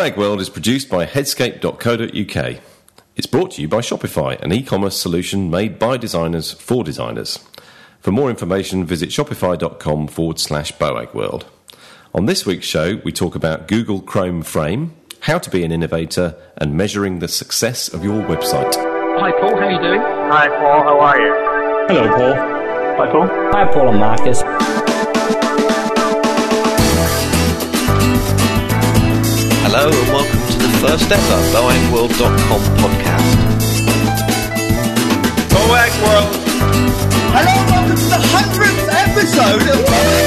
BOAG World is produced by headscape.co.uk. It's brought to you by Shopify, an e-commerce solution made by designers for designers. For more information, visit shopify.com/BOAG World. On this week's show, we talk about Google Chrome Frame, how to be an innovator, and measuring the success of your website. Hi Paul, how are you doing? Hi Paul, how are you? Hello Paul. Hi Paul. Hi Paul and Marcus. Hello and welcome to the first ever BOAGWorld.com podcast. BOAG World! Hello, welcome to the 100th episode of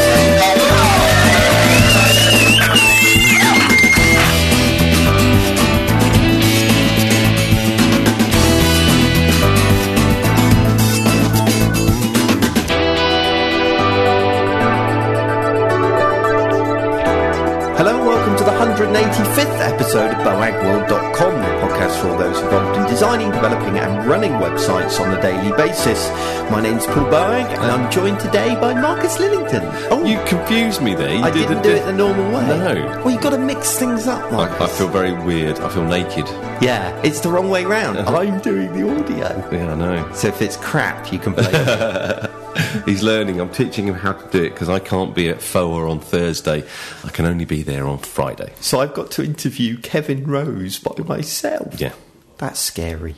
Hello and welcome to the 185th episode of BOAGWorld.com, the podcast for all those involved in designing, developing and running websites on a daily basis. My name's Paul Boag and I'm joined today by Marcus Lillington. Oh, you confused me there. I didn't do it the normal way. No. Well, you've got to mix things up, Marcus. I feel very weird. I feel naked. Yeah, it's the wrong way round. I'm doing the audio. Yeah, I know. So if it's crap, you can blame it. He's learning. I'm teaching him how to do it because I can't be at FOA on Thursday. I can only be there on Friday. So I've got to interview Kevin Rose by myself. Yeah. That's scary.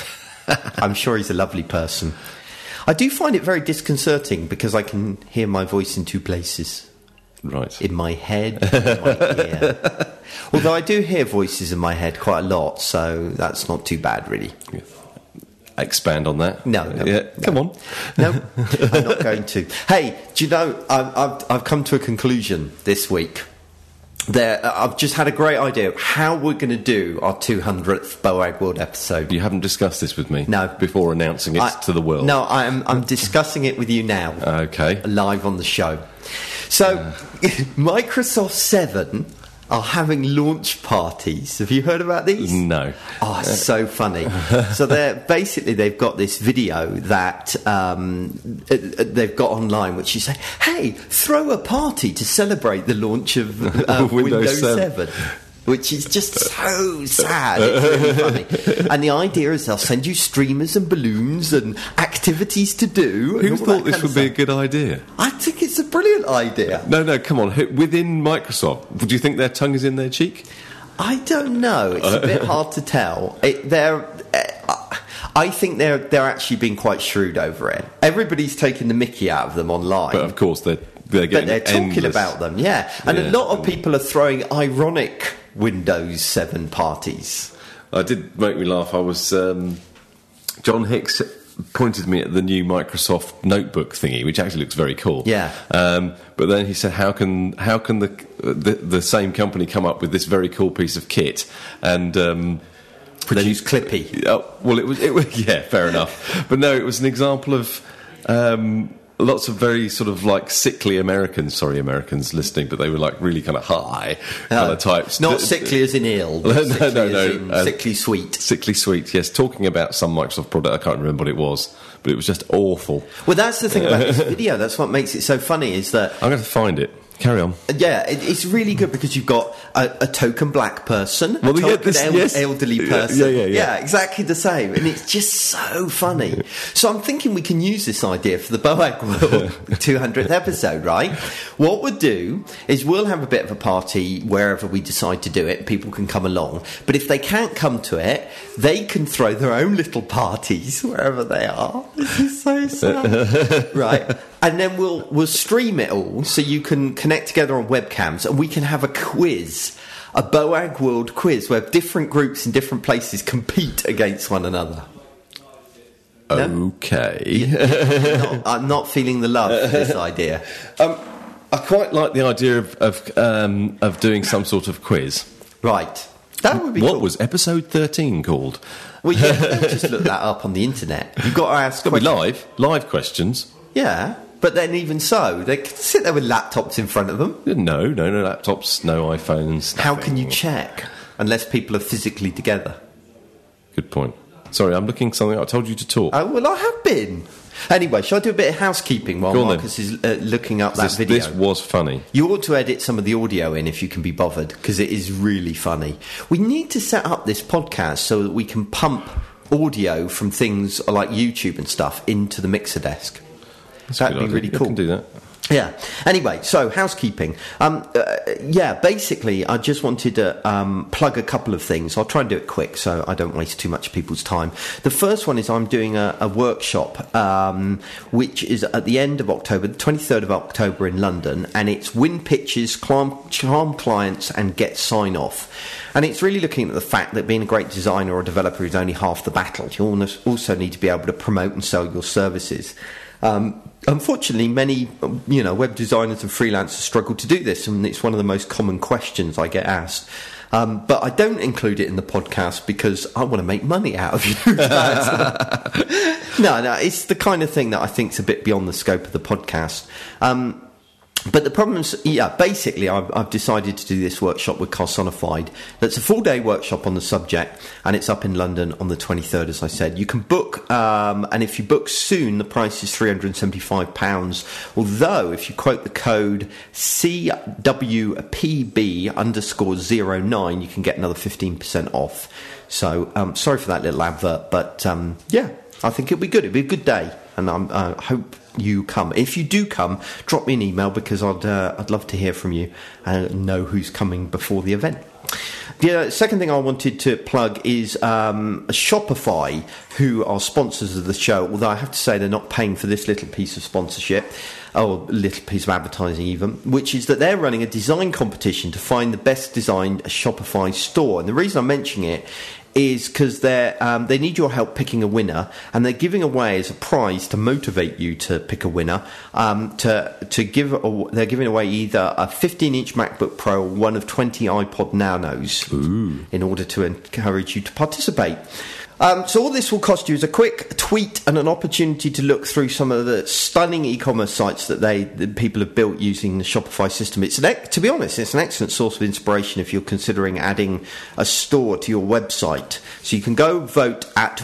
I'm sure he's a lovely person. I do find it very disconcerting because I can hear my voice in two places. Right. In my head and in my ear. Although I do hear voices in my head quite a lot, so that's not too bad, really. Yeah. Expand on that. No. Come on. No, I'm not going to. Hey, do you know, I've come to a conclusion this week. I've just had a great idea of how we're going to do our 200th BOAG World episode. You haven't discussed this with me? No. Before announcing it to the world? No, I'm discussing it with you now. Okay. Live on the show. So, Microsoft 7 are having launch parties. Have you heard about these? No. Oh, it's so funny. So they've got this video that they've got online, which you say, hey, throw a party to celebrate the launch of Windows 7. Which is just so sad. It's really funny. And the idea is they'll send you streamers and balloons and activities to do. Who thought this would be a good idea? I think it's a brilliant idea. No, come on. Within Microsoft, do you think their tongue is in their cheek? I don't know. It's a bit hard to tell. I think they're actually being quite shrewd over it. Everybody's taking the mickey out of them online. But of course, they're talking endless about them, yeah. And a lot of people are throwing ironic Windows 7 parties. I did make me laugh. I was John Hicks pointed me at the new Microsoft notebook thingy, which actually looks very cool. Yeah. But then he said, "How can the same company come up with this very cool piece of kit and produce Clippy?" Well, it was yeah, fair enough. But no, it was an example of. Lots of very sort of like sickly Americans. Sorry, Americans listening, but they were like really kind of high kind of types. Not sickly as in ill. But No. Sickly sweet. Sickly sweet. Yes, talking about some Microsoft product. I can't remember what it was, but it was just awful. Well, that's the thing about this video. That's what makes it so funny. Is that I'm going to find it. Carry on. Yeah, it's really good because you've got a token black person, a token elderly person. Yeah, exactly the same. And it's just so funny. So I'm thinking we can use this idea for the BOAG World 200th episode, right? What we'll do is we'll have a bit of a party wherever we decide to do it. People can come along. But if they can't come to it, they can throw their own little parties wherever they are. This is so sad. Right. And then we'll stream it all so you can connect together on webcams and we can have a quiz, a BOAG World quiz where different groups in different places compete against one another. Okay. No? I'm not feeling the love for this idea. I quite like the idea of doing some sort of quiz. Right. That would be What cool. was episode 13 called? Well, yeah, don't just look that up on the internet. You've got to ask It's got to questions. be live questions. Yeah, but then even so, they can sit there with laptops in front of them. No laptops, no iPhones. How nothing. can you check unless people are physically together? Good point. Sorry, I'm looking something. I told you to talk. Oh, well, I have been. Anyway, shall I do a bit of housekeeping while Marcus is looking up that video? This was funny. You ought to edit some of the audio in if you can be bothered, because it is really funny. We need to set up this podcast so that we can pump audio from things like YouTube and stuff into the mixer desk. That'd be really cool. You can do that. Yeah. Anyway, so housekeeping. Basically, I just wanted to plug a couple of things. I'll try and do it quick so I don't waste too much people's time. The first one is I'm doing a workshop, which is at the end of October, the 23rd of October in London, and it's win pitches, charm clients, and get sign-off. And it's really looking at the fact that being a great designer or developer is only half the battle. You also need to be able to promote and sell your services. Unfortunately, many web designers and freelancers struggle to do this, and it's one of the most common questions I get asked. But I don't include it in the podcast because I want to make money out of you. No, it's the kind of thing that I think is a bit beyond the scope of the podcast. But the problem is, basically I've decided to do this workshop with Carsonified. That's a full-day workshop on the subject, and it's up in London on the 23rd, as I said. You can book, and if you book soon, the price is £375. Although, if you quote the code CWPB_09, you can get another 15% off. So, sorry for that little advert, but I think it'll be good. It'll be a good day, and I hope you come. If you do come, drop me an email because I'd love to hear from you and know who's coming before the event. The second thing I wanted to plug is Shopify, who are sponsors of the show, although I have to say they're not paying for this little piece of sponsorship, or little piece of advertising even, which is that they're running a design competition to find the best designed Shopify store. And the reason I'm mentioning it is because they need your help picking a winner, and they're giving away as a prize to motivate you to pick a winner. They're giving away either a 15-inch MacBook Pro or one of 20 iPod Nanos. Ooh. In order to encourage you to participate. So all this will cost you is a quick tweet and an opportunity to look through some of the stunning e-commerce sites that people have built using the Shopify system. To be honest, it's an excellent source of inspiration if you're considering adding a store to your website. So you can go vote at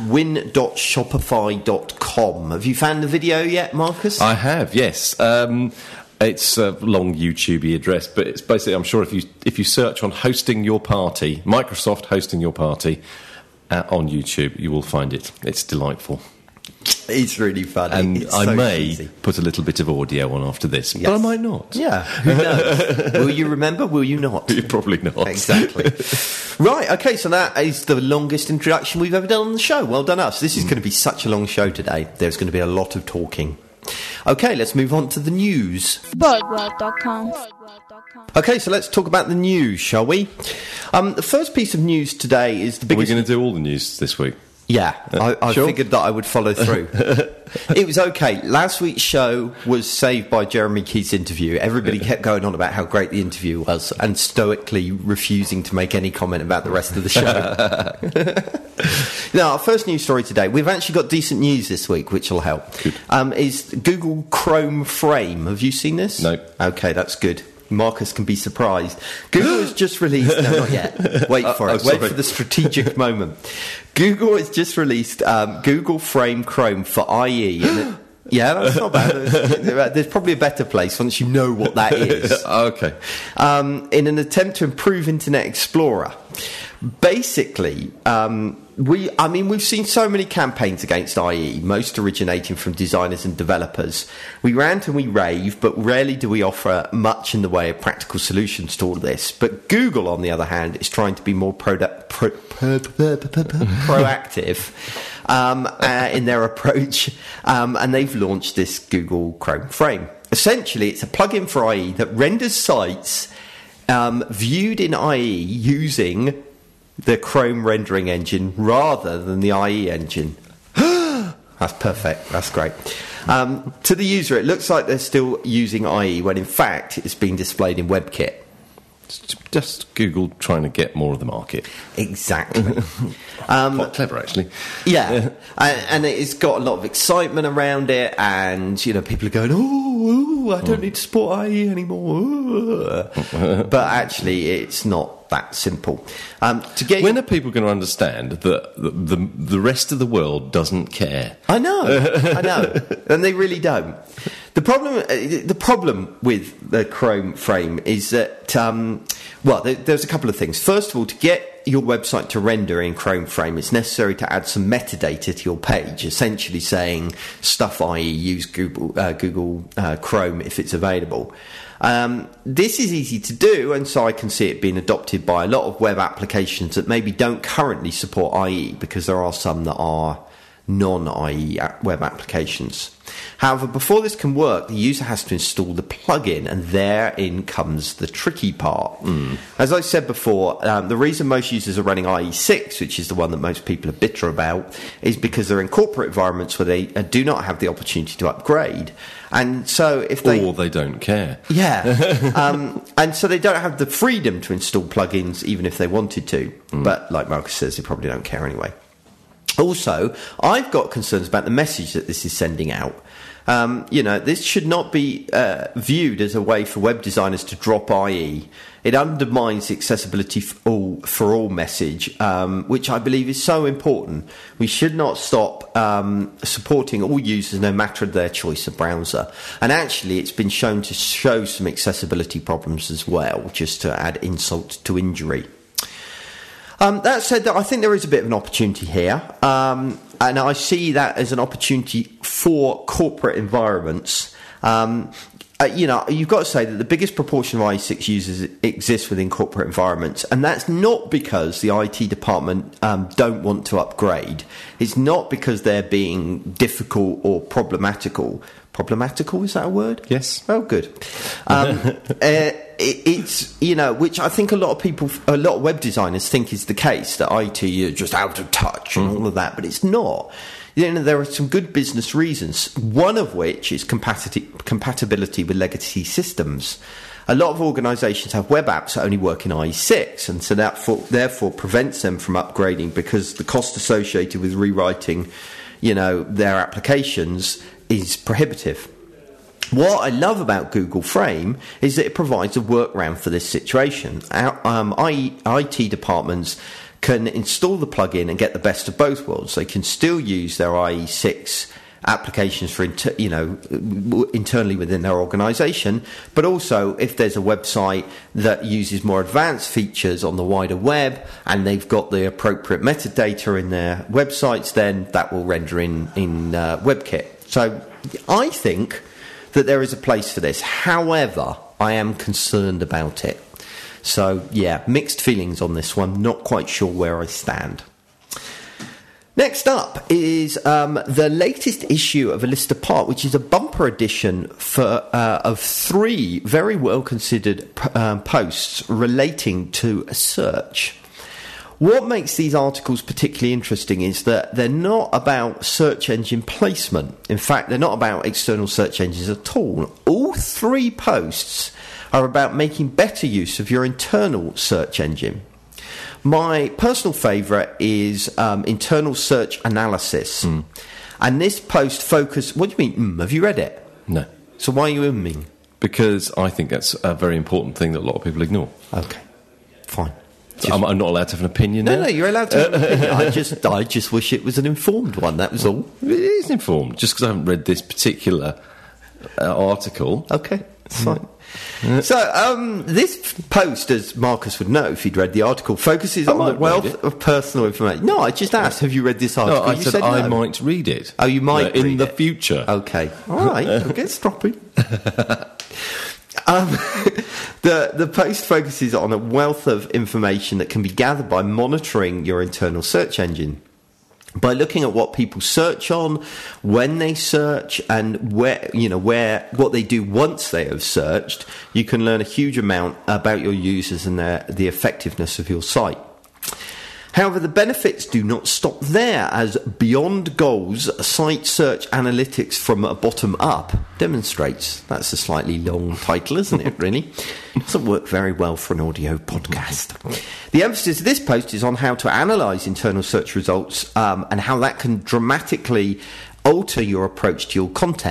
win.shopify.com. Have you found the video yet, Marcus? I have, yes. It's a long YouTube address, but it's basically, I'm sure if you search on hosting your party, Microsoft hosting your party, on YouTube, you will find it. It's delightful. It's really funny. And I may put a little bit of audio on after this, but I might not. Yeah, who knows? Will you remember? Will you not? Probably not. Exactly. Right, okay, so that is the longest introduction we've ever done on the show. Well done us. This is going to be such a long show today. There's going to be a lot of talking. Okay, let's move on to the news. Birdworld.com. Okay, so let's talk about the news, shall we? The first piece of news today is the biggest... Are we going to do all the news this week? Yeah, I sure? figured that I would follow through. It was okay. Last week's show was saved by Jeremy Keith's interview. Everybody kept going on about how great the interview was and stoically refusing to make any comment about the rest of the show. Now, our first news story today, we've actually got decent news this week, which will help, is Google Chrome Frame. Have you seen this? No. Okay, that's good. Marcus can be surprised. Google has just released... No, not yet. Wait for it. Wait for the strategic moment. Google has just released Google Frame Chrome for IE. Yeah, that's not bad. There's probably a better place once you know what that is. Okay. In an attempt to improve Internet Explorer. Basically... we've seen so many campaigns against IE, most originating from designers and developers. We rant and we rave, but rarely do we offer much in the way of practical solutions to all of this. But Google, on the other hand, is trying to be more proactive in their approach, and they've launched this Google Chrome Frame. Essentially, it's a plugin for IE that renders sites viewed in IE using the Chrome rendering engine rather than the IE engine. That's perfect. That's great. To the user, it looks like they're still using IE when in fact it's being displayed in WebKit. It's just Google trying to get more of the market. Exactly. Quite clever, actually. Yeah. And it's got a lot of excitement around it, and people are going, I don't need to support IE anymore. But actually, it's not that simple. When are people going to understand that the rest of the world doesn't care? I know, and they really don't. The problem with the Chrome frame is that, there's a couple of things. First of all, to get your website to render in Chrome frame, it's necessary to add some metadata to your page, essentially saying stuff, i.e. use Google Chrome if it's available. This is easy to do, and so I can see it being adopted by a lot of web applications that maybe don't currently support IE, because there are some that are non-IE web applications. However, before this can work, the user has to install the plugin, and therein comes the tricky part. As I said before, the reason most users are running IE6, which is the one that most people are bitter about, is because they're in corporate environments where they do not have the opportunity to upgrade. And so if they... Or they don't care. Yeah. And so they don't have the freedom to install plugins even if they wanted to. But like Marcus says, they probably don't care anyway. Also, I've got concerns about the message that this is sending out. This should not be viewed as a way for web designers to drop IE. It undermines the accessibility for all message, which I believe is so important. We should not stop supporting all users no matter their choice of browser. And actually, it's been shown to show some accessibility problems as well, just to add insult to injury. That said, I think there is a bit of an opportunity here, and I see that as an opportunity for corporate environments. You've got to say that the biggest proportion of IE6 users exists within corporate environments, and that's not because the IT department don't want to upgrade. It's not because they're being difficult or problematical. Problematical, is that a word? Yes. Oh, good. It's, which I think a lot of web designers think is the case, that IT is just out of touch and all of that, but it's not. There are some good business reasons, one of which is compatibility with legacy systems. A lot of organisations have web apps that only work in IE6, and so that therefore prevents them from upgrading, because the cost associated with rewriting, their applications is prohibitive. What I love about Google Frame is that it provides a workaround for this situation. IT departments can install the plugin and get the best of both worlds. They can still use their IE6 applications for internally within their organisation, but also if there's a website that uses more advanced features on the wider web and they've got the appropriate metadata in their websites, then that will render in WebKit. So I think that there is a place for this. However, I am concerned about it. So, mixed feelings on this one. Not quite sure where I stand. Next up is the latest issue of A List Apart, which is a bumper edition of 3 very well-considered posts relating to a search. What makes these articles particularly interesting is that they're not about search engine placement. In fact, they're not about external search engines at all. All 3 posts are about making better use of your internal search engine. My personal favourite is internal search analysis. And this post focused... What do you mean, Have you read it? No. So why are you umming? Because I think that's a very important thing that a lot of people ignore. Okay, fine. I'm not allowed to have an opinion now? No, you're allowed to have an opinion. I just wish it was an informed one, that was all. It is informed, just because I haven't read this particular article. Okay, it's fine. So, this post, as Marcus would know if he'd read the article, focuses on the wealth of personal information. No, I just asked, have you read this article? No, I said I might read it. Oh, you might read in the future. Okay, all right, I'll get stroppy. The post focuses on a wealth of information that can be gathered by monitoring your internal search engine. By looking at what people search on, when they search, and what they do once they have searched, you can learn a huge amount about your users and the effectiveness of your site. However, the benefits do not stop there, as Beyond Goals Site Search Analytics from a Bottom Up demonstrates. That's a slightly long title, isn't it, really? Doesn't work very well for an audio podcast. The emphasis of this post is on how to analyse internal search results and how that can dramatically alter your approach to your content.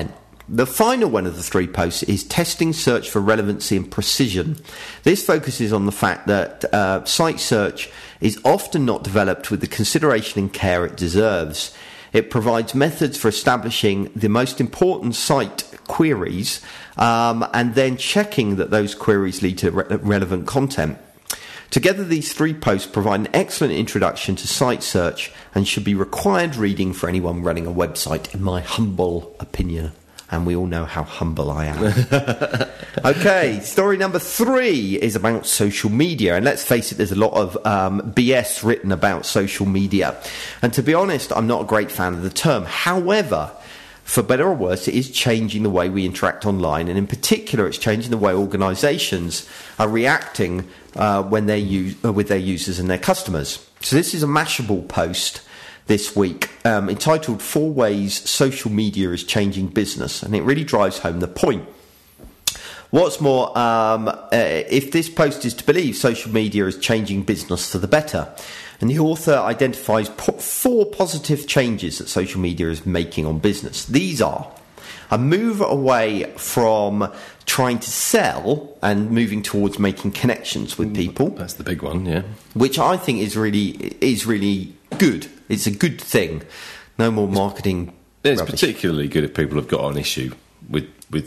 The final one of the 3 posts is testing search for relevancy and precision. This focuses on the fact that site search is often not developed with the consideration and care it deserves. It provides methods for establishing the most important site queries and then checking that those queries lead to relevant content. Together, these 3 posts provide an excellent introduction to site search and should be required reading for anyone running a website, in my humble opinion. And we all know how humble I am. Okay, story number 3 is about social media. And let's face it, there's a lot of BS written about social media. And to be honest, I'm not a great fan of the term. However, for better or worse, it is changing the way we interact online. And in particular, it's changing the way organisations are reacting when they with their users and their customers. So this is a Mashable post this week entitled 4 Ways Social Media is Changing Business, and it really drives home the point. What's more, if this post is to believe, social media is changing business for the better. And the author identifies 4 positive changes that social media is making on business. These are a move away from trying to sell and moving towards making connections with people. That's the big one, yeah. Which I think is really good. It's a good thing. No more marketing. It's rubbish. Particularly good if people have got an issue with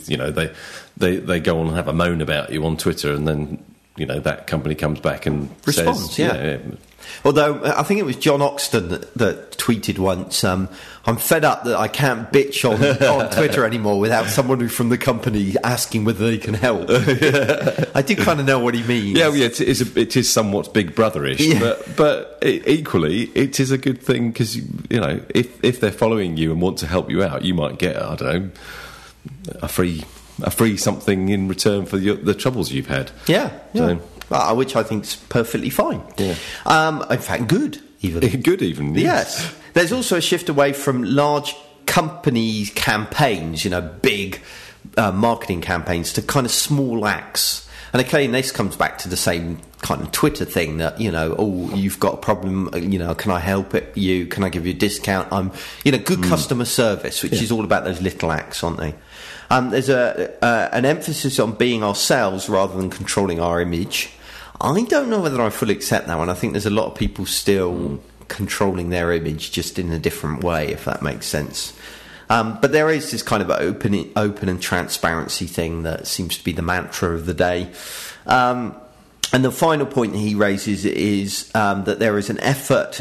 they go on and have a moan about you on Twitter, and then that company comes back and responds. Says, yeah. Although I think it was John Oxton that tweeted once, I'm fed up that I can't bitch on Twitter anymore without someone from the company asking whether they can help. I do kind of know what he means. Yeah, it is somewhat Big Brother-ish, yeah. but equally it is a good thing because if they're following you and want to help you out, you might get, I don't know, a free something in return for the troubles you've had. Yeah. Which I think is perfectly fine. Yeah. In fact, good even. Good even, yes. There's also a shift away from large companies' campaigns, big marketing campaigns, to kind of small acts. And again, this comes back to the same kind of Twitter thing that, you've got a problem, can I help you? Can I give you a discount? Good customer service, which is all about those little acts, aren't they? There's an emphasis on being ourselves rather than controlling our image. I don't know whether I fully accept that one. I think there's a lot of people still controlling their image, just in a different way, if that makes sense. But there is this kind of open and transparency thing that seems to be the mantra of the day. And the final point he raises is that there is an effort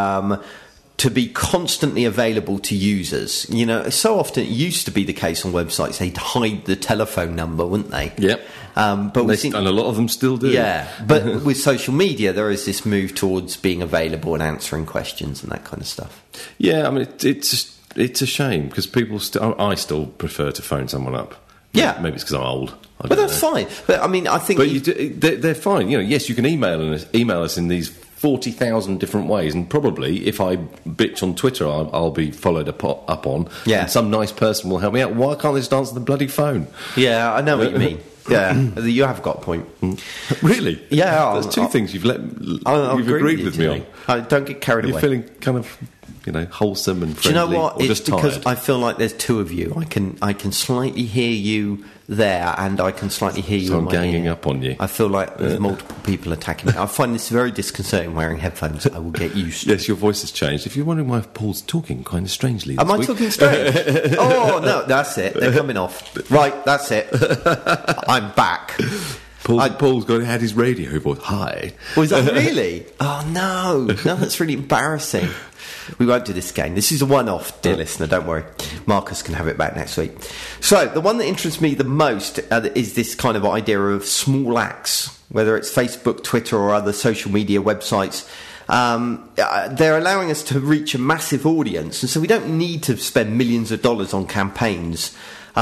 to be constantly available to users. So often it used to be the case on websites, they'd hide the telephone number, wouldn't they? Yep. And a lot of them still do. Yeah, but with social media, there is this move towards being available and answering questions and that kind of stuff. Yeah, I mean, it's a shame because I still prefer to phone someone up. Yeah. Maybe it's because I'm old. But that's fine. But I mean, I think... But they're fine. Yes, you can email us in these 40,000 different ways, and probably if I bitch on Twitter, I'll be followed up on. Yeah. And some nice person will help me out. Why can't they just answer the bloody phone? Yeah, I know what you mean. Yeah, you have got a point. Really? Yeah. There's two things you've agreed with me on. Don't get carried away. You're feeling kind of... wholesome and friendly. Do you know what? It's because tired. I feel like there's 2 of you. I can slightly hear you there, and I can slightly hear you. So I'm ganging up on you. I feel like there's multiple people attacking me. I find this very disconcerting wearing headphones. I will get used to. Yes, your voice has changed. If you're wondering why Paul's talking kind of strangely this Am I talking strange? Oh, no, that's it. They're coming off. Right, that's it. I'm back. Paul's had his radio voice. Hi. Oh, is that really? Oh, no. No, that's really embarrassing. We won't do this again. This is a one-off, dear listener, don't worry. Marcus can have it back next week. So, the one that interests me the most is this kind of idea of small acts, whether it's Facebook, Twitter, or other social media websites. They're allowing us to reach a massive audience, and so we don't need to spend millions of dollars on campaigns,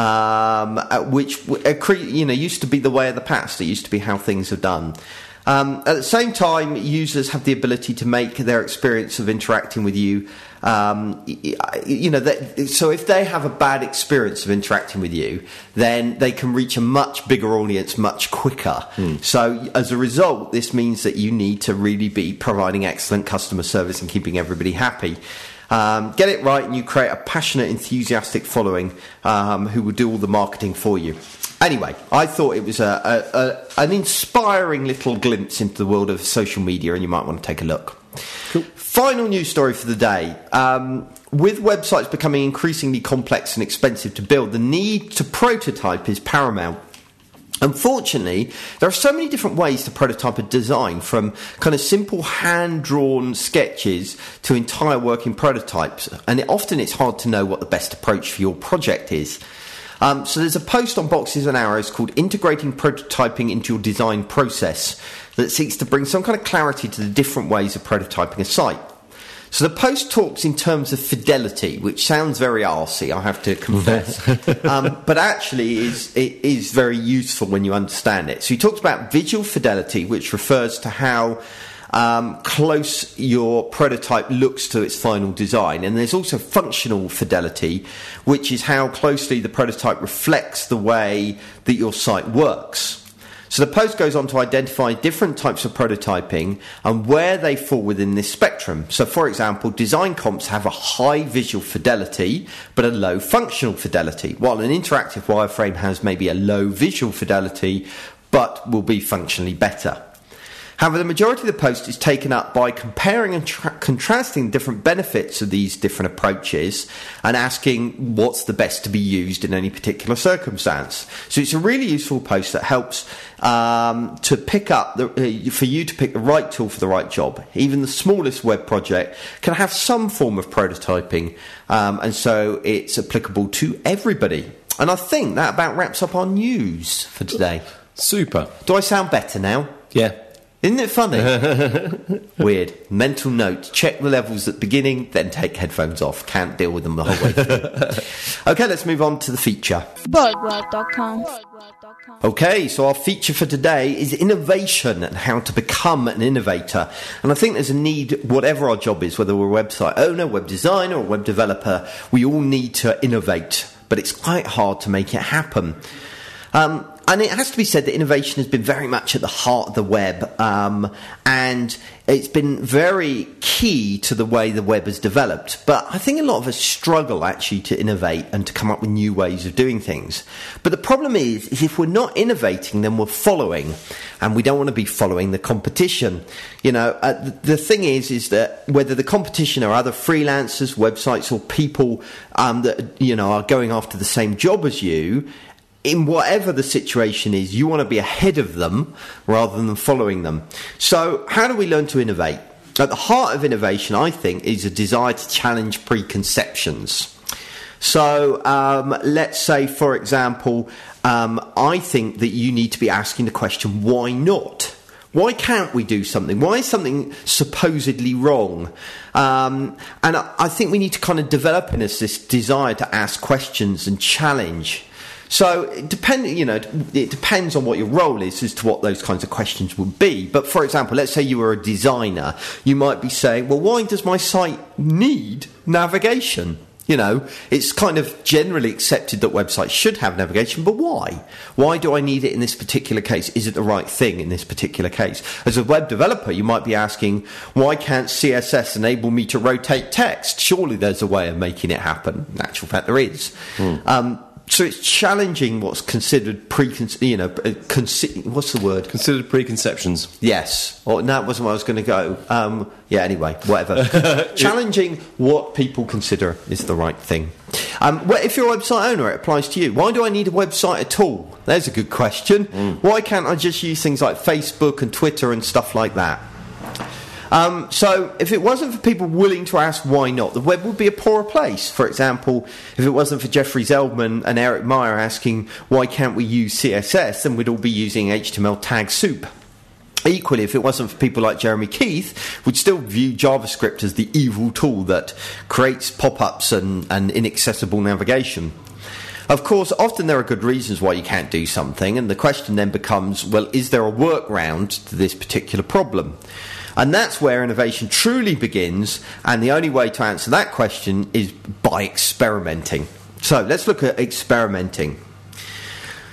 which used to be the way of the past. It used to be how things are done. At the same time, users have the ability to make their experience of interacting with you, so if they have a bad experience of interacting with you, then they can reach a much bigger audience much quicker. So as a result, this means that you need to really be providing excellent customer service and keeping everybody happy. Get it right and you create a passionate, enthusiastic following who will do all the marketing for you. Anyway, I thought it was an inspiring little glimpse into the world of social media, and you might want to take a look. Cool. Final news story for the day. With websites becoming increasingly complex and expensive to build, the need to prototype is paramount. Unfortunately, there are so many different ways to prototype a design, from kind of simple hand-drawn sketches to entire working prototypes, and often it's hard to know what the best approach for your project is. So there's a post on Boxes and Arrows called Integrating Prototyping into Your Design Process that seeks to bring some kind of clarity to the different ways of prototyping a site. So the post talks in terms of fidelity, which sounds very arsey, I have to confess, but actually it is very useful when you understand it. So he talks about visual fidelity, which refers to how close your prototype looks to its final design. And there's also functional fidelity, which is how closely the prototype reflects the way that your site works. So the post goes on to identify different types of prototyping and where they fall within this spectrum. So, for example, design comps have a high visual fidelity but a low functional fidelity, while an interactive wireframe has maybe a low visual fidelity but will be functionally better. However, the majority of the post is taken up by comparing and contrasting different benefits of these different approaches and asking what's the best to be used in any particular circumstance. So it's a really useful post that helps to pick up for you to pick the right tool for the right job. Even the smallest web project can have some form of prototyping, and so it's applicable to everybody. And I think that about wraps up our news for today. Super. Do I sound better now? Yeah. Isn't it funny? Weird. Mental note. Check the levels at the beginning, then take headphones off. Can't deal with them the whole way through. Okay, let's move on to the feature. Birdworld.com. Okay, so our feature for today is innovation and how to become an innovator. And I think there's a need, whatever our job is, whether we're a website owner, web designer, or web developer, we all need to innovate. But it's quite hard to make it happen. And it has to be said that innovation has been very much at the heart of the web, and it's been very key to the way the web has developed. But I think a lot of us struggle actually to innovate and to come up with new ways of doing things. But the problem is if we're not innovating, then we're following, and we don't want to be following the competition. You know, the thing is that whether the competition are other freelancers, websites, or people that are going after the same job as you, in whatever the situation is, you want to be ahead of them rather than following them. So how do we learn to innovate? At the heart of innovation, I think, is a desire to challenge preconceptions. So let's say, for example, I think that you need to be asking the question, why not? Why can't we do something? Why is something supposedly wrong? And I think we need to kind of develop in us this desire to ask questions and challenge. So it depends on what your role is as to what those kinds of questions would be. But for example, let's say you were a designer, you might be saying, well, why does my site need navigation? You know, it's kind of generally accepted that websites should have navigation, but why? Why do I need it in this particular case? Is it the right thing in this particular case? As a web developer, you might be asking, why can't CSS enable me to rotate text? Surely there's a way of making it happen. In actual fact, there is. So it's challenging what's considered what's the word? Considered preconceptions. Yes. Or that wasn't where I was going to go. Anyway, whatever. Challenging what people consider is the right thing. If you're a website owner, it applies to you. Why do I need a website at all? There's a good question. Why can't I just use things like Facebook and Twitter and stuff like that? So if it wasn't for people willing to ask why not, the web would be a poorer place. For example, if it wasn't for Jeffrey Zeldman and Eric Meyer asking why can't we use CSS, then we'd all be using HTML tag soup. Equally, if it wasn't for people like Jeremy Keith, we'd still view JavaScript as the evil tool that creates pop-ups and inaccessible navigation. Of course, often there are good reasons why you can't do something, and the question then becomes, well, is there a workaround to this particular problem? And that's where innovation truly begins, and the only way to answer that question is by experimenting. So let's look at experimenting.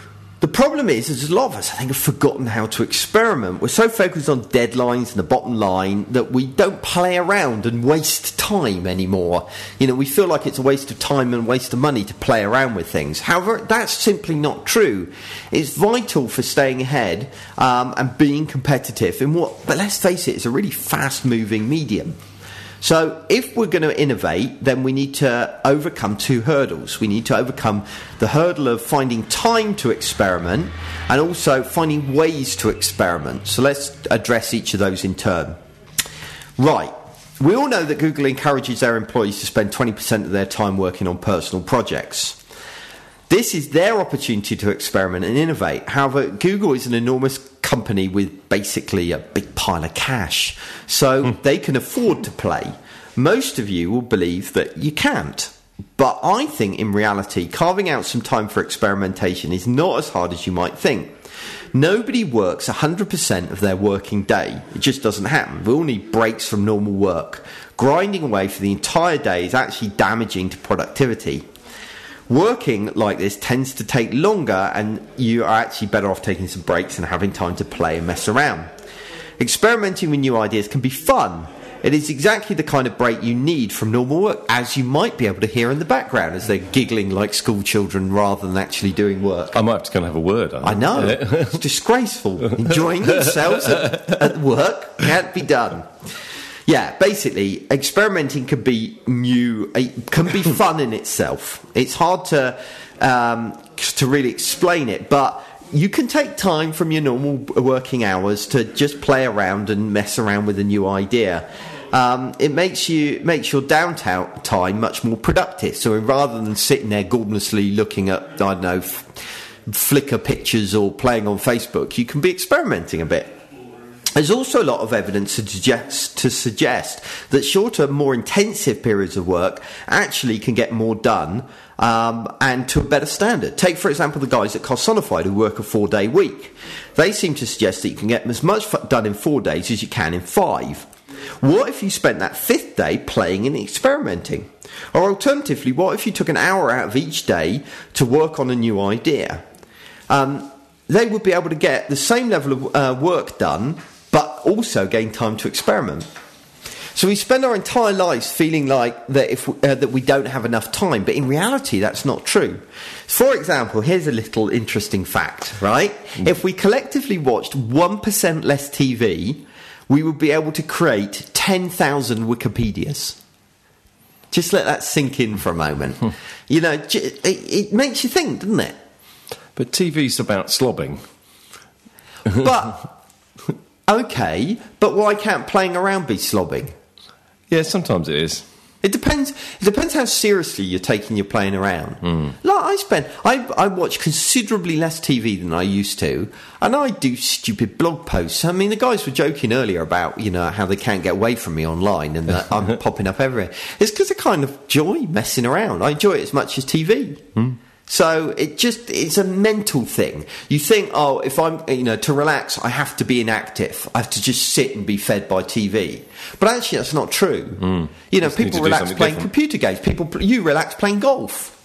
The problem is a lot of us, I think, have forgotten how to experiment. We're so focused on deadlines and the bottom line that we don't play around and waste time anymore. We feel like it's a waste of time and waste of money to play around with things. However, that's simply not true. It's vital for staying ahead and being competitive in but let's face it, it's a really fast-moving medium. So if we're going to innovate, then we need to overcome two hurdles. We need to overcome the hurdle of finding time to experiment and also finding ways to experiment. So let's address each of those in turn. Right. We all know that Google encourages their employees to spend 20% of their time working on personal projects. This is their opportunity to experiment and innovate. However, Google is an enormous company with basically a big pile of cash, so they can afford to play. Most of you will believe that you can't. But I think in reality, carving out some time for experimentation is not as hard as you might think. Nobody works 100% of their working day. It just doesn't happen. We all need breaks from normal work. Grinding away for the entire day is actually damaging to productivity. Working like this tends to take longer, and you are actually better off taking some breaks and having time to play and mess around. Experimenting with new ideas can be fun. It is exactly the kind of break you need from normal work, as you might be able to hear in the background as they're giggling like school children rather than actually doing work. I might have to go and have a word. I know. It's disgraceful. Enjoying themselves at work can't be done. Yeah, basically, experimenting can be new. It can be fun in itself. It's hard to really explain it, but you can take time from your normal working hours to just play around and mess around with a new idea. It makes your downtime time much more productive. So rather than sitting there gormlessly looking at, I don't know, Flickr pictures or playing on Facebook, you can be experimenting a bit. There's also a lot of evidence to suggest that shorter, more intensive periods of work actually can get more done and to a better standard. Take, for example, the guys at Carsonified who work a 4-day week. They seem to suggest that you can get as much done in 4 days as you can in 5. What if you spent that 5th day playing and experimenting? Or alternatively, what if you took an hour out of each day to work on a new idea? They would be able to get the same level of work done, but also gain time to experiment. So we spend our entire lives feeling like that we don't have enough time, but in reality that's not true. For example, here's a little interesting fact, right? If we collectively watched 1% less TV, we would be able to create 10,000 Wikipedias. Just let that sink in for a moment. It makes you think, doesn't it? But TV's about slobbing. But okay, but why can't playing around be slobbing? Yeah, sometimes it is. It depends how seriously you're taking your playing around. Like I watch considerably less TV than I used to, and I do stupid blog posts. I mean, the guys were joking earlier about how they can't get away from me online and that I'm popping up everywhere. It's because I kind of enjoy messing around. I enjoy it as much as TV. So it's a mental thing. You think, if I'm, to relax, I have to be inactive. I have to just sit and be fed by TV. But actually, that's not true. People relax playing computer games. You relax playing golf.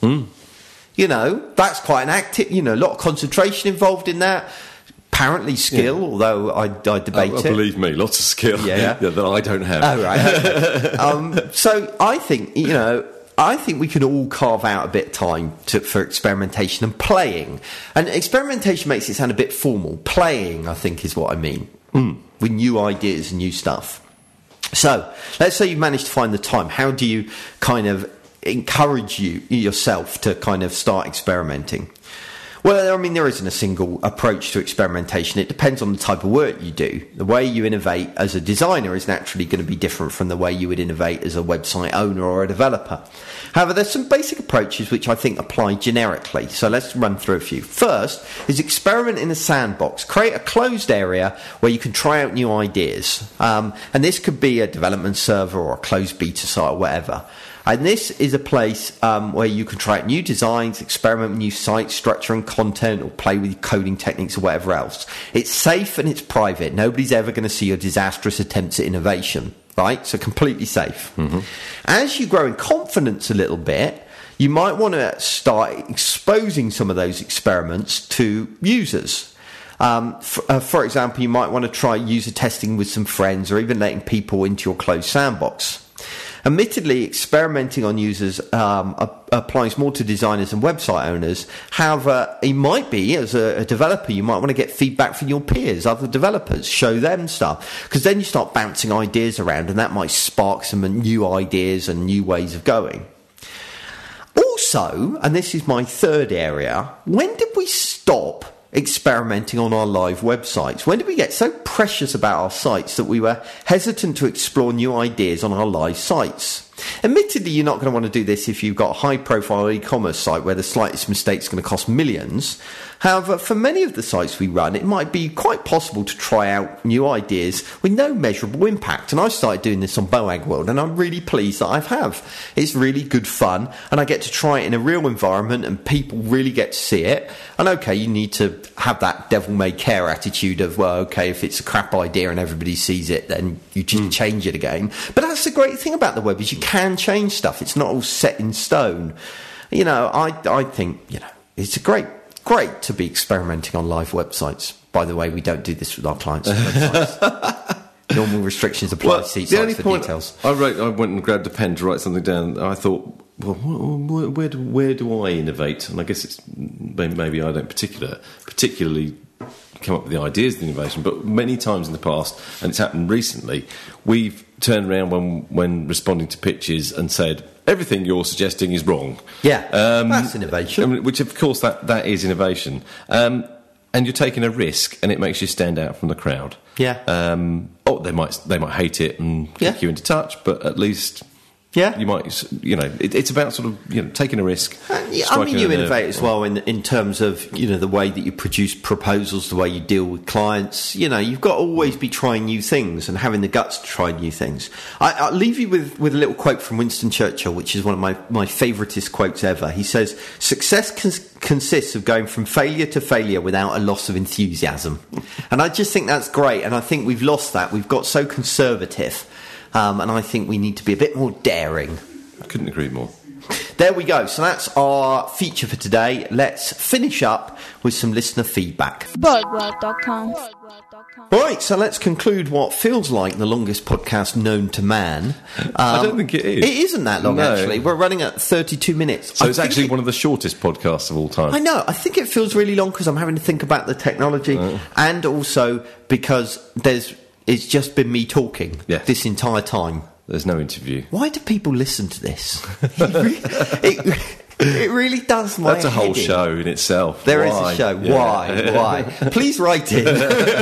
That's quite an active, a lot of concentration involved in that. Apparently skill, although I debate it. Believe me, lots of skill that I don't have. Oh, right. Okay. So I think we can all carve out a bit of time for experimentation and playing. And experimentation makes it sound a bit formal. Playing, I think, is what I mean. With new ideas and new stuff. So, let's say you've managed to find the time. How do you kind of encourage yourself to kind of start experimenting? Well, I mean, there isn't a single approach to experimentation. It depends on the type of work you do. The way you innovate as a designer is naturally going to be different from the way you would innovate as a website owner or a developer. However, there's some basic approaches which I think apply generically. So let's run through a few. First is experiment in a sandbox. Create a closed area where you can try out new ideas. And this could be a development server or a closed beta site or whatever. And this is a place where you can try out new designs, experiment with new site structure and content, or play with coding techniques or whatever else. It's safe and it's private. Nobody's ever going to see your disastrous attempts at innovation, right? So completely safe. As you grow in confidence a little bit, you might want to start exposing some of those experiments to users. For example, you might want to try user testing with some friends, or even letting people into your closed sandbox. Admittedly, experimenting on users applies more to designers and website owners. However, it might be, as a developer, you might want to get feedback from your peers, other developers, show them stuff, because then you start bouncing ideas around, and that might spark some new ideas and new ways of going. Also, and this is my third area, when did we stop experimenting on our live websites? When did we get so precious about our sites that we were hesitant to explore new ideas on our live sites? Admittedly, you're not going to want to do this if you've got a high-profile e-commerce site where the slightest mistake is going to cost millions. However, for many of the sites we run, it might be quite possible to try out new ideas with no measurable impact. And I started doing this on Boag World, and I'm really pleased that I have. It's really good fun, and I get to try it in a real environment, and people really get to see it. And okay, you need to have that devil-may-care attitude of, well, okay, if it's a crap idea and everybody sees it, then you just change it again. But that's the great thing about the web, is you can change stuff. It's not all set in stone. You know, I think, you know, it's great to be experimenting on live websites. By the way, we don't do this with our clients' websites. Normal restrictions apply to sites for details. I went and grabbed a pen to write something down. And I thought, well, where do I innovate? And I guess it's maybe I don't particularly come up with the ideas of the innovation, but many times in the past, and it's happened recently, we've turned around when responding to pitches and said, everything you're suggesting is wrong. Yeah, that's innovation. Which, of course, that is innovation. And you're taking a risk, and it makes you stand out from the crowd. Yeah. They might hate it and kick you into touch, but at least... Yeah, you might. You know, it's about sort of taking a risk. I mean, you innovate as well in terms of the way that you produce proposals, the way you deal with clients. You know, you've got to always be trying new things and having the guts to try new things. I'll leave you with a little quote from Winston Churchill, which is one of my favouriteest quotes ever. He says, "Success consists of going from failure to failure without a loss of enthusiasm," and I just think that's great. And I think we've lost that. We've got so conservative. And I think we need to be a bit more daring. I couldn't agree more. There we go. So that's our feature for today. Let's finish up with some listener feedback. BoagWorld.com. Right, so let's conclude what feels like the longest podcast known to man. I don't think it is. It isn't that long, actually. We're running at 32 minutes. So it's actually one of the shortest podcasts of all time. I know. I think it feels really long because I'm having to think about the technology and also because it's just been me talking this entire time. There's no interview. Why do people listen to this? It really does my That's a whole show in itself. There is a show. Yeah. Why? Please write in.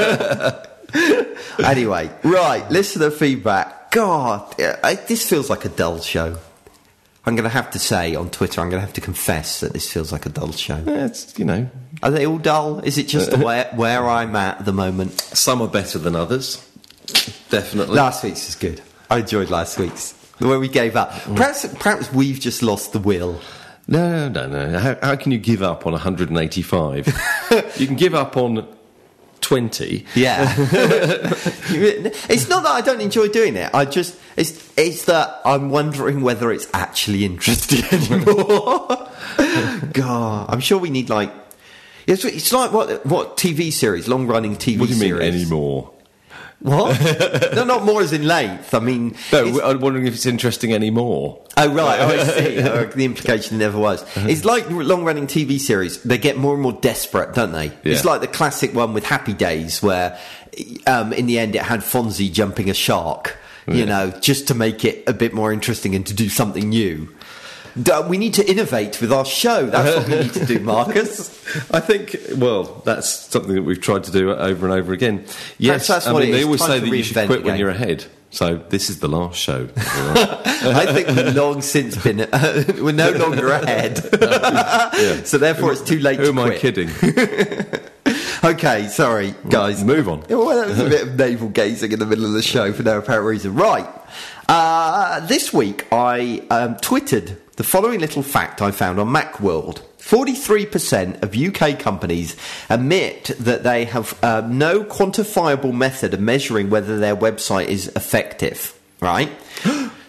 Anyway, right, listener feedback. God, this feels like a dull show. I'm going to have to say on Twitter, I'm going to have to confess that this feels like a dull show. Yeah, it's, Are they all dull? Is it just where I'm at the moment? Some are better than others. Definitely. Last week's is good. I enjoyed last week's. When we gave up. Perhaps we've just lost the will. No. How can you give up on 185? You can give up on 20. Yeah. It's not that I don't enjoy doing it. It's that I'm wondering whether it's actually interesting anymore. God, I'm sure we need it's like what TV series, long-running TV series. What do you mean anymore? What? No, not more as in length. I mean... No, I'm wondering if it's interesting anymore. Oh, right. I see. The implication never was. It's like long-running TV series. They get more and more desperate, don't they? Yeah. It's like the classic one with Happy Days, where in the end it had Fonzie jumping a shark, just to make it a bit more interesting and to do something new. We need to innovate with our show. That's what we need to do, Marcus. I think, that's something that we've tried to do over and over again. Yes, that's what it is. They always say that you should quit when you're ahead. So this is the last show. I think we've long since been... we're no longer ahead. So therefore it's too late to quit. Who am I kidding? Okay, sorry, guys. Move on. Well, that was a bit of navel gazing in the middle of the show for no apparent reason. Right. This week I twittered the following little fact I found on Macworld. 43% of UK companies admit that they have no quantifiable method of measuring whether their website is effective. Right?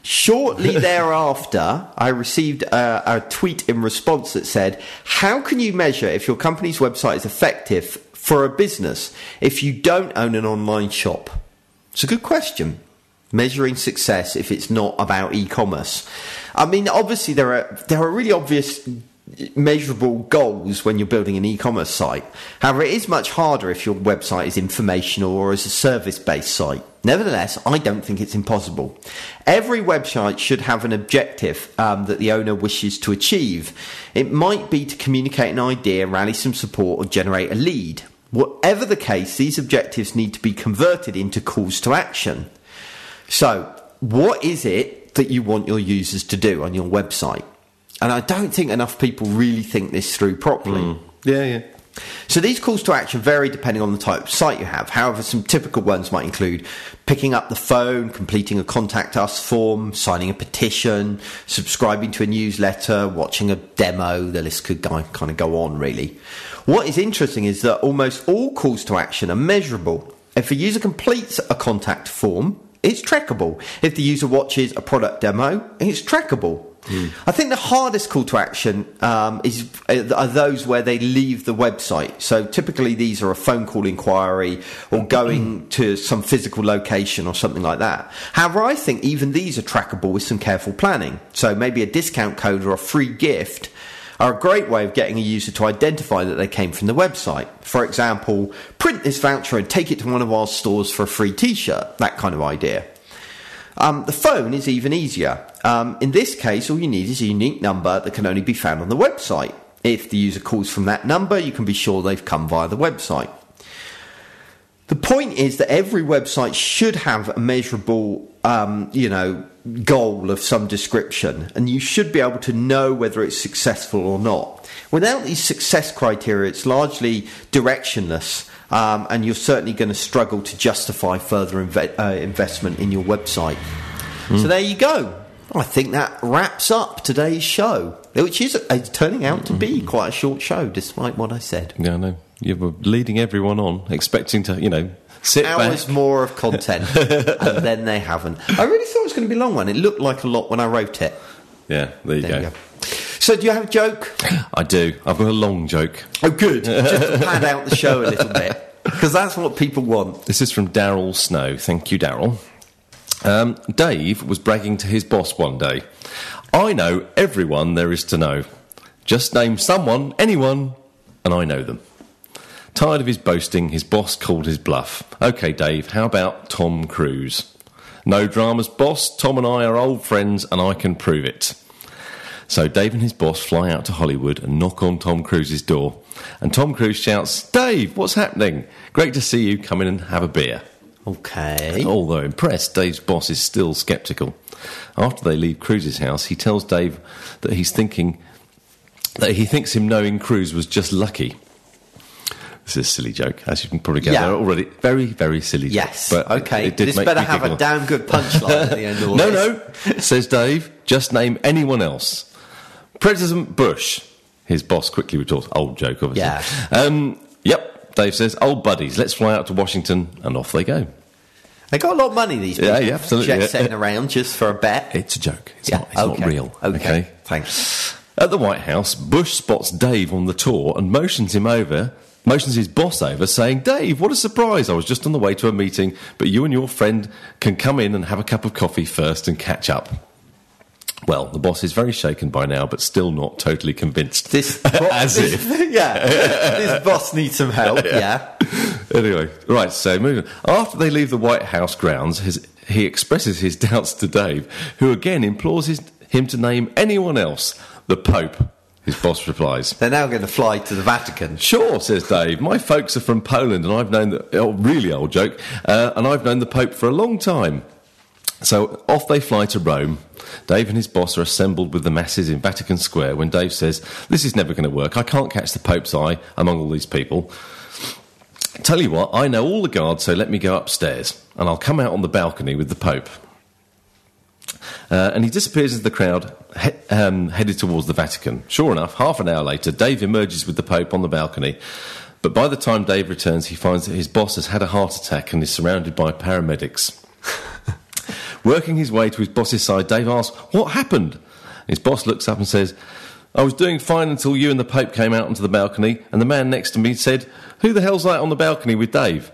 Shortly thereafter, I received a tweet in response that said, how can you measure if your company's website is effective for a business if you don't own an online shop? It's a good question. Measuring success if it's not about e-commerce. I mean, obviously there are really obvious measurable goals when you're building an e-commerce site. However, it is much harder if your website is informational or is a service-based site. Nevertheless, I don't think it's impossible. Every website should have an objective that the owner wishes to achieve. It might be to communicate an idea, rally some support, or generate a lead. Whatever the case, these objectives need to be converted into calls to action. So, what is it that you want your users to do on your website? And I don't think enough people really think this through properly. Yeah. So these calls to action vary depending on the type of site you have. However, some typical ones might include picking up the phone, completing a contact us form, signing a petition, subscribing to a newsletter, watching a demo. The list could kind of go on, really. What is interesting is that almost all calls to action are measurable. If a user completes a contact form, it's trackable. If the user watches a product demo, it's trackable. I think the hardest call to action are those where they leave the website. So typically these are a phone call inquiry or going to some physical location or something like that. However, I think even these are trackable with some careful planning. So maybe a discount code or a free gift are a great way of getting a user to identify that they came from the website. For example, print this voucher and take it to one of our stores for a free t-shirt, that kind of idea. The phone is even easier. In this case, all you need is a unique number that can only be found on the website. If the user calls from that number, you can be sure they've come via the website. The point is that every website should have a measurable, goal of some description, and you should be able to know whether it's successful or not. Without these success criteria, it's largely directionless. And you're certainly going to struggle to justify further investment in your website. So there you go. I think that wraps up today's show, which is turning out to be quite a short show, despite what I said. Yeah, I know. You were leading everyone on, expecting to, sit hours back. More of content, and then they haven't. I really thought it was going to be a long one. It looked like a lot when I wrote it. Yeah, there you go. So do you have a joke? I do. I've got a long joke. Oh, good. Just to pad out the show a little bit. Because that's what people want. This is from Daryl Snow. Thank you, Daryl. Dave was bragging to his boss one day. I know everyone there is to know. Just name someone, anyone, and I know them. Tired of his boasting, his boss called his bluff. OK, Dave, how about Tom Cruise? No dramas, boss. Tom and I are old friends, and I can prove it. So Dave and his boss fly out to Hollywood and knock on Tom Cruise's door. And Tom Cruise shouts, Dave, what's happening? Great to see you. Come in and have a beer. Okay. Although impressed, Dave's boss is still sceptical. After they leave Cruise's house, he tells Dave that he thinks him knowing Cruise was just lucky. This is a silly joke, as you can probably gather already. Very, very silly. Yes. But okay. This better have a damn good punchline at the end of all this. No, says Dave. Just name anyone else. President Bush. His boss quickly retorts. Old joke, obviously. Yeah. Yep, Dave says. Old buddies. Let's fly out to Washington, and off they go. They got a lot of money, these people. Yeah, absolutely. Jet setting around just for a bet. It's a joke. It's not real. Okay. Thanks. At the White House, Bush spots Dave on the tour and motions his boss over, saying, Dave, what a surprise. I was just on the way to a meeting, but you and your friend can come in and have a cup of coffee first and catch up. Well, the boss is very shaken by now, but still not totally convinced. This boss needs some help, yeah. Anyway, right, so moving on. After they leave the White House grounds, he expresses his doubts to Dave, who again implores him to name anyone else. The Pope. His boss replies. They're now going to fly to the Vatican. Sure, says Dave. My folks are from Poland, and I've known really old joke, and I've known the Pope for a long time. So off they fly to Rome. Dave and his boss are assembled with the masses in Vatican Square when Dave says, this is never going to work. I can't catch the Pope's eye among all these people. Tell you what, I know all the guards, so let me go upstairs, and I'll come out on the balcony with the Pope. And he disappears into the crowd, headed towards the Vatican. Sure enough, half an hour later, Dave emerges with the Pope on the balcony. But by the time Dave returns, he finds that his boss has had a heart attack and is surrounded by paramedics. Working his way to his boss's side, Dave asks, "What happened?" His boss looks up and says, "I was doing fine until you and the Pope came out onto the balcony, and the man next to me said, 'Who the hell's that on the balcony with Dave?'"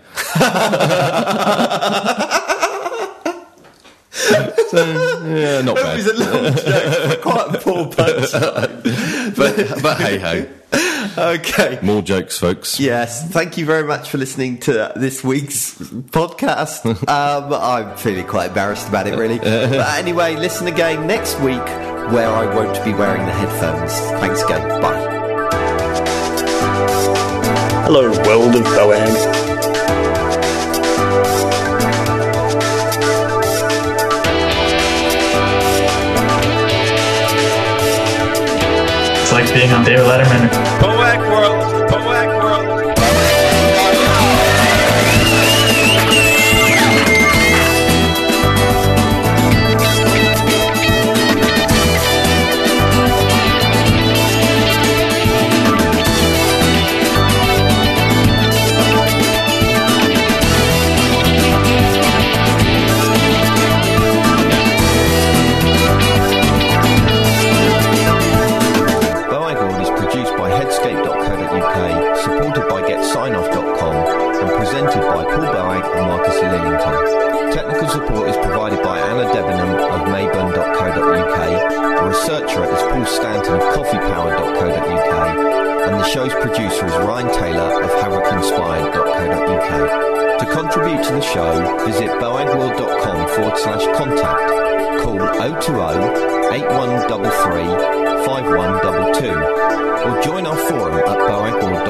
So, yeah, not bad. It was a long joke, quite a poor punchline. but hey ho. Okay. More jokes, folks. Yes. Thank you very much for listening to this week's podcast. I'm feeling quite embarrassed about it, really. But anyway, listen again next week, where I won't be wearing the headphones. Thanks again. Bye. Hello, world of Boag. It's like being on David Letterman. Boag World. Boag World. Supported by GetSignOff.com and presented by Paul Boag and Marcus Lillington. Technical support is provided by Anna Debenham of Mayburn.co.uk. The researcher is Paul Stanton of CoffeePower.co.uk, and the show's producer is Ryan Taylor of HaroldInspired.co.uk. To contribute to the show, visit boagworld.com/contact. Call 020-8133-5122 or join our forum at boagworld.com.